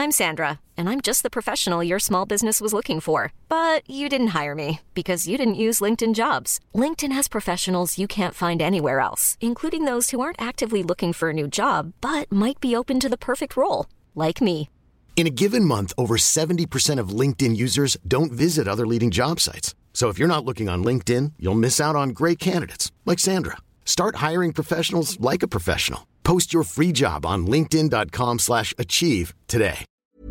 I'm Sandra, and I'm just the professional your small business was looking for. But you didn't hire me because you didn't use LinkedIn Jobs. LinkedIn has professionals you can't find anywhere else, including those who aren't actively looking for a new job, but might be open to the perfect role, like me. In a given month, over 70% of LinkedIn users don't visit other leading job sites. So if you're not looking on LinkedIn, you'll miss out on great candidates like Sandra. Start hiring professionals like a professional. Post your free job on linkedin.com/achieve today.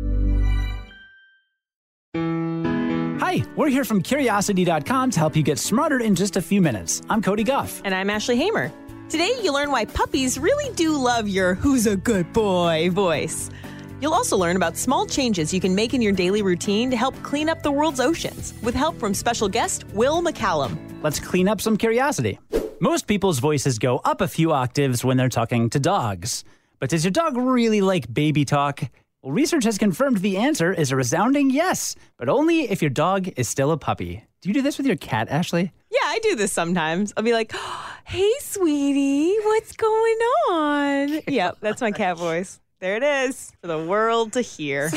Hi, we're here from Curiosity.com to help you get smarter in just a few minutes. I'm Cody Goff. And I'm Ashley Hamer. Today, you'll learn why puppies really do love your "who's a good boy" voice. You'll also learn about small changes you can make in your daily routine to help clean up the world's oceans, with help from special guest Will McCallum. Let's clean up some curiosity. Most people's voices go up a few octaves when they're talking to dogs. But does your dog really like baby talk? Well, research has confirmed the answer is a resounding yes, but only if your dog is still a puppy. Do you do this with your cat, Ashley? Yeah, I do this sometimes. I'll be like, "Hey, sweetie, what's going on?" Yep, that's my cat voice. There it is for the world to hear.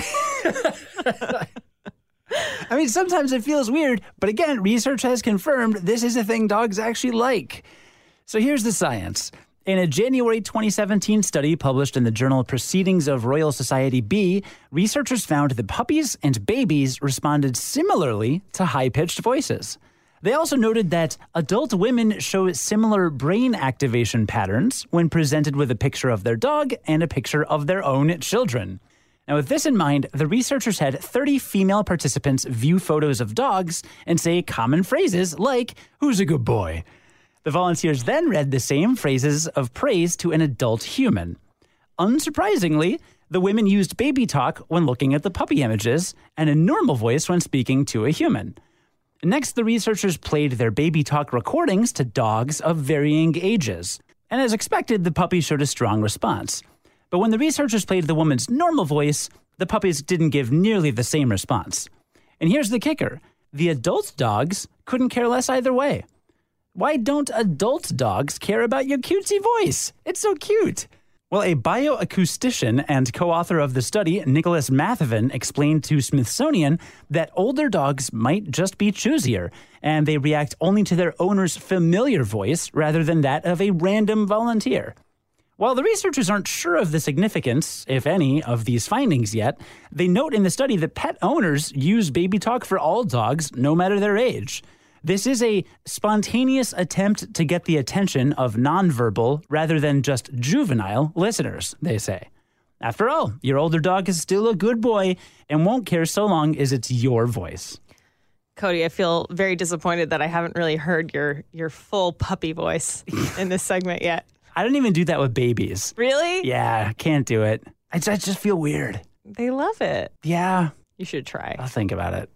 I mean, sometimes it feels weird, but again, research has confirmed this is a thing dogs actually like. So here's the science. In a January 2017 study published in the journal Proceedings of Royal Society B, researchers found that puppies and babies responded similarly to high-pitched voices. They also noted that adult women show similar brain activation patterns when presented with a picture of their dog and a picture of their own children. Now, with this in mind, the researchers had 30 female participants view photos of dogs and say common phrases like, "Who's a good boy?" The volunteers then read the same phrases of praise to an adult human. Unsurprisingly, the women used baby talk when looking at the puppy images and a normal voice when speaking to a human. Next, the researchers played their baby talk recordings to dogs of varying ages. And as expected, the puppies showed a strong response. But when the researchers played the woman's normal voice, the puppies didn't give nearly the same response. And here's the kicker. The adult dogs couldn't care less either way. Why don't adult dogs care about your cutesy voice? It's so cute. Well, a bioacoustician and co-author of the study, Nicholas Mathavan, explained to Smithsonian that older dogs might just be choosier, and they react only to their owner's familiar voice rather than that of a random volunteer. While the researchers aren't sure of the significance, if any, of these findings yet, they note in the study that pet owners use baby talk for all dogs, no matter their age. This is a spontaneous attempt to get the attention of nonverbal rather than just juvenile listeners, they say. After all, your older dog is still a good boy and won't care so long as it's your voice. Cody, I feel very disappointed that I haven't really heard your full puppy voice in this segment yet. I don't even do that with babies. Really? Yeah, can't do it. I just feel weird. They love it. Yeah. You should try. I'll think about it.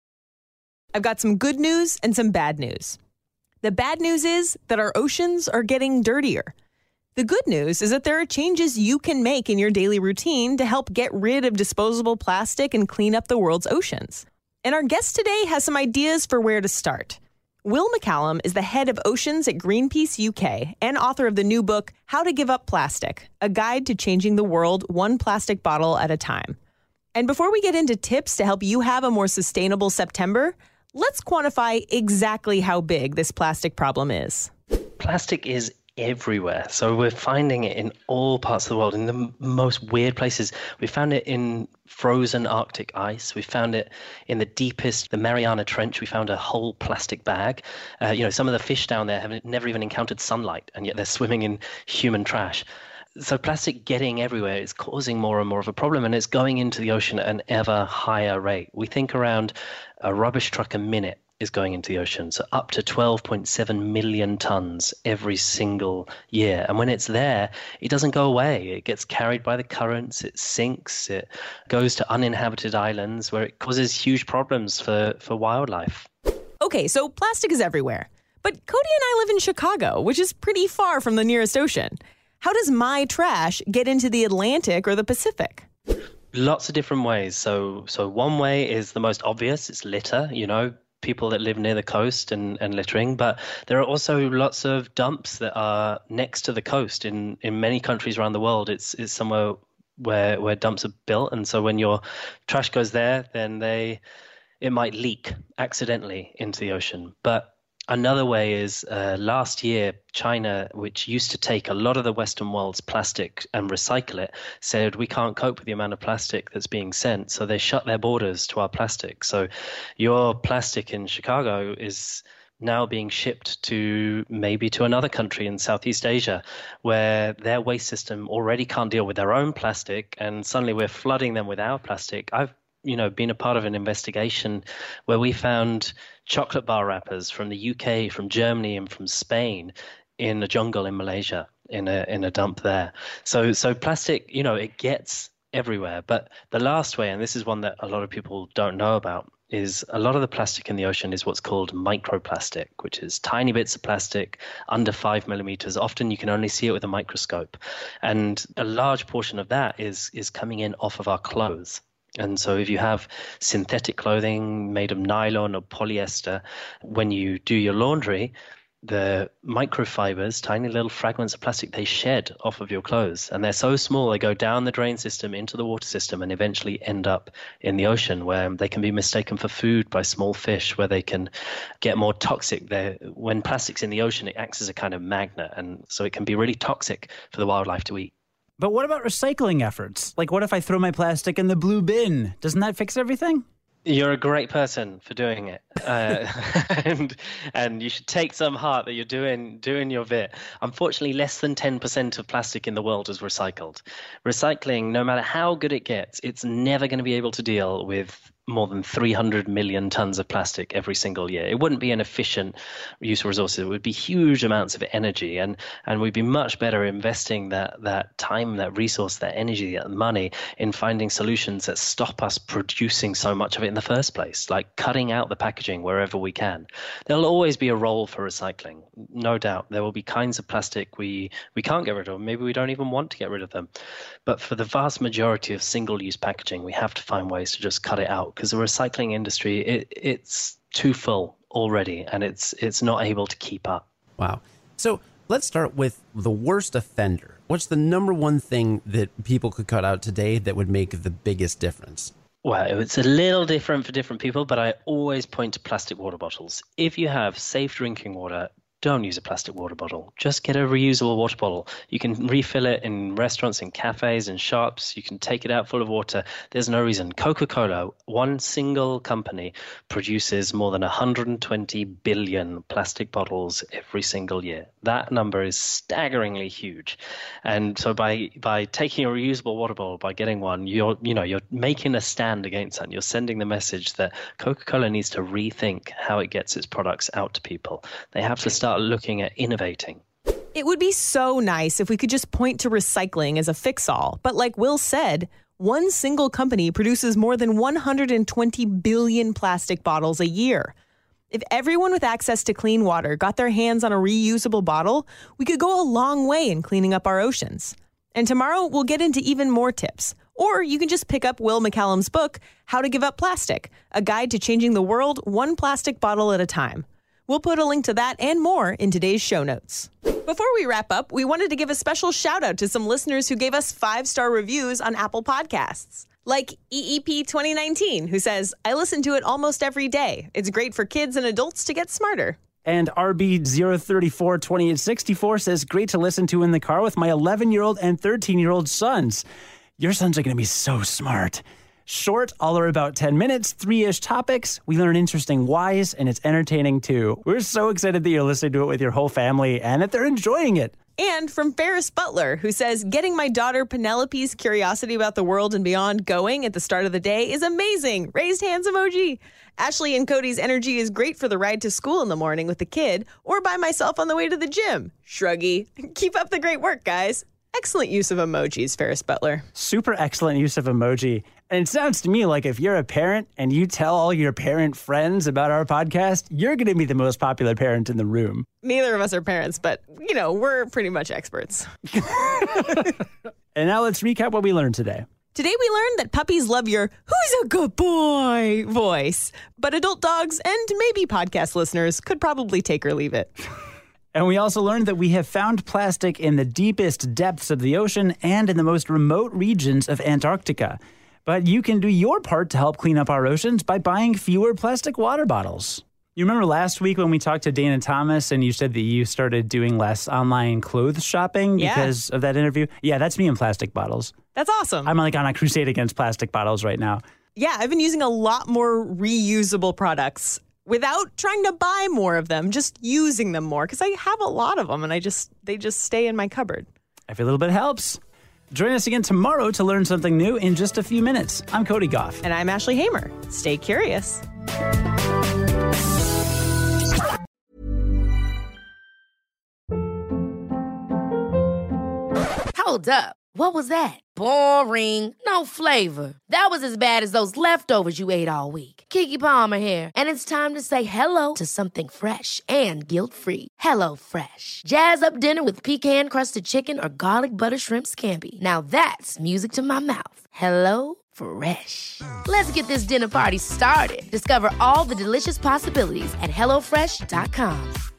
I've got some good news and some bad news. The bad news is that our oceans are getting dirtier. The good news is that there are changes you can make in your daily routine to help get rid of disposable plastic and clean up the world's oceans. And our guest today has some ideas for where to start. Will McCallum is the head of oceans at Greenpeace UK and author of the new book, How to Give Up Plastic, a guide to changing the world one plastic bottle at a time. And before we get into tips to help you have a more sustainable September, let's quantify exactly how big this plastic problem is. Plastic is everywhere. So we're finding it in all parts of the world, in the most weird places. We found it in frozen Arctic ice. We found it in the deepest, the Mariana Trench. We found a whole plastic bag. Some of the fish down there have never even encountered sunlight, and yet they're swimming in human trash. So plastic getting everywhere is causing more and more of a problem, and it's going into the ocean at an ever higher rate. We think around a rubbish truck a minute is going into the ocean, so up to 12.7 million tons every single year. And when it's there, it doesn't go away. It gets carried by the currents, it sinks, it goes to uninhabited islands where it causes huge problems for wildlife. Okay, so plastic is everywhere. But Cody and I live in Chicago, which is pretty far from the nearest ocean. How does my trash get into the Atlantic or the Pacific? Lots of different ways. So one way is the most obvious. It's litter, people that live near the coast and littering. But there are also lots of dumps that are next to the coast. In many countries around the world, it's somewhere where dumps are built. And so when your trash goes there, then it might leak accidentally into the ocean. But another way is last year, China, which used to take a lot of the Western world's plastic and recycle it, said we can't cope with the amount of plastic that's being sent. So they shut their borders to our plastic. So your plastic in Chicago is now being shipped to another country in Southeast Asia where their waste system already can't deal with their own plastic. And suddenly we're flooding them with our plastic. I've been a part of an investigation where we found chocolate bar wrappers from the UK, from Germany, and from Spain in a jungle in Malaysia, in a dump there. So plastic, it gets everywhere. But the last way, and this is one that a lot of people don't know about, is a lot of the plastic in the ocean is what's called microplastic, which is tiny bits of plastic under 5 millimeters. Often you can only see it with a microscope. And a large portion of that is coming in off of our clothes. And so if you have synthetic clothing made of nylon or polyester, when you do your laundry, the microfibers, tiny little fragments of plastic, they shed off of your clothes. And they're so small, they go down the drain system into the water system and eventually end up in the ocean, where they can be mistaken for food by small fish, where they can get more toxic. When plastic's in the ocean, it acts as a kind of magnet. And so it can be really toxic for the wildlife to eat. But what about recycling efforts? Like, what if I throw my plastic in the blue bin? Doesn't that fix everything? You're a great person for doing it, and you should take some heart that you're doing your bit. Unfortunately, less than 10% of plastic in the world is recycled. Recycling, no matter how good it gets, it's never going to be able to deal with more than 300 million tons of plastic every single year. It wouldn't be an efficient use of resources. It would be huge amounts of energy, and we'd be much better investing that time, that resource, that energy, that money in finding solutions that stop us producing so much of it in the first place, like cutting out the packaging wherever we can. There'll always be a role for recycling, no doubt. There will be kinds of plastic we can't get rid of. Maybe we don't even want to get rid of them. But for the vast majority of single-use packaging, we have to find ways to just cut it out, because the recycling industry, it's too full already, and it's not able to keep up. Wow. So let's start with the worst offender. What's the number one thing that people could cut out today that would make the biggest difference? Well, it's a little different for different people, but I always point to plastic water bottles. If you have safe drinking water, don't use a plastic water bottle. Just get a reusable water bottle. You can refill it in restaurants, in cafes, in shops. You can take it out full of water. There's no reason. Coca-Cola, one single company, produces more than 120 billion plastic bottles every single year. That number is staggeringly huge. And so by taking a reusable water bottle, by getting one, you're making a stand against that. And you're sending the message that Coca-Cola needs to rethink how it gets its products out to people. They have to start looking at innovating. It would be so nice if we could just point to recycling as a fix-all. But like Will said, one single company produces more than 120 billion plastic bottles a year. If everyone with access to clean water got their hands on a reusable bottle, we could go a long way in cleaning up our oceans. And tomorrow, we'll get into even more tips. Or you can just pick up Will McCallum's book, How to Give Up Plastic, a guide to changing the world one plastic bottle at a time. We'll put a link to that and more in today's show notes. Before we wrap up, we wanted to give a special shout out to some listeners who gave us 5-star reviews on Apple Podcasts. Like EEP 2019, who says, I listen to it almost every day. It's great for kids and adults to get smarter. And RB0342864 says, great to listen to in the car with my 11-year-old and 13-year-old sons. Your sons are going to be so smart. Short, all are about 10 minutes, 3-ish topics. We learn interesting whys, and it's entertaining too. We're so excited that you're listening to it with your whole family and that they're enjoying it. And from Ferris Butler, who says, getting my daughter Penelope's curiosity about the world and beyond going at the start of the day is amazing. Raised hands emoji. Ashley and Cody's energy is great for the ride to school in the morning with the kid or by myself on the way to the gym. Shruggy. Keep up the great work, guys. Excellent use of emojis, Ferris Butler. Super excellent use of emoji. And it sounds to me like if you're a parent and you tell all your parent friends about our podcast, you're going to be the most popular parent in the room. Neither of us are parents, but, we're pretty much experts. And now let's recap what we learned today. Today we learned that puppies love your "who's a good boy" voice, but adult dogs and maybe podcast listeners could probably take or leave it. And we also learned that we have found plastic in the deepest depths of the ocean and in the most remote regions of Antarctica. But you can do your part to help clean up our oceans by buying fewer plastic water bottles. You remember last week when we talked to Dana Thomas and you said that you started doing less online clothes shopping because of that interview? Yeah, that's me in plastic bottles. That's awesome. I'm like on a crusade against plastic bottles right now. Yeah, I've been using a lot more reusable products without trying to buy more of them, just using them more because I have a lot of them and they just stay in my cupboard. Every little bit helps. Join us again tomorrow to learn something new in just a few minutes. I'm Cody Goff. And I'm Ashley Hamer. Stay curious. Hold up. What was that? Boring. No flavor. That was as bad as those leftovers you ate all week. Keke Palmer here, and it's time to say hello to something fresh and guilt-free. Hello Fresh. Jazz up dinner with pecan-crusted chicken or garlic butter shrimp scampi. Now that's music to my mouth. Hello Fresh. Let's get this dinner party started. Discover all the delicious possibilities at HelloFresh.com.